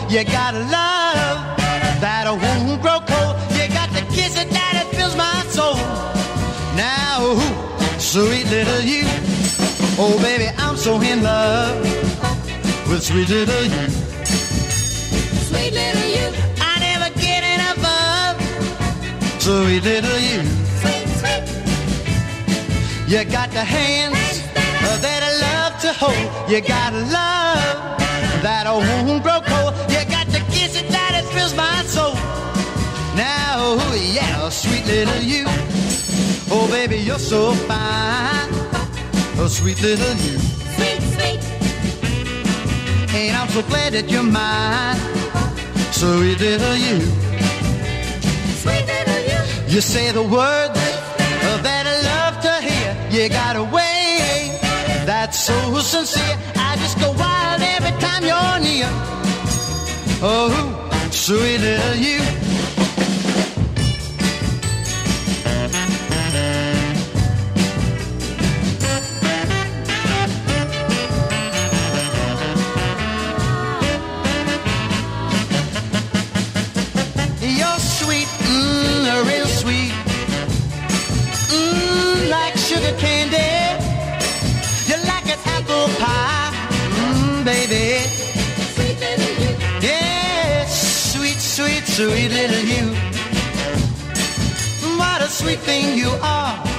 You got a love that won't grow cold. You got the kiss that it fills my soul. Now, sweet little you. Oh, baby, I'm so in love with sweet little you. Sweet little you. I never get enough of sweet little you. Sweet, sweet. You got the hands that I love to hold. You got a love that won't grow cold. You got the kiss that it fills my soul. Now, yeah, sweet little you. Oh, baby, you're so fine. Oh, sweet little you. Sweet, sweet. And I'm so glad that you're mine. Sweet little you. Sweet little you. You say the words that I love to hear. You got a way that's so sincere. I just go wild every time you're near. Oh, sweet little you. You're sweet, real sweet, like sugar candy. You're like an apple pie, baby. Sweet little you. Yeah, sweet, sweet, sweet little you. What a sweet thing you are.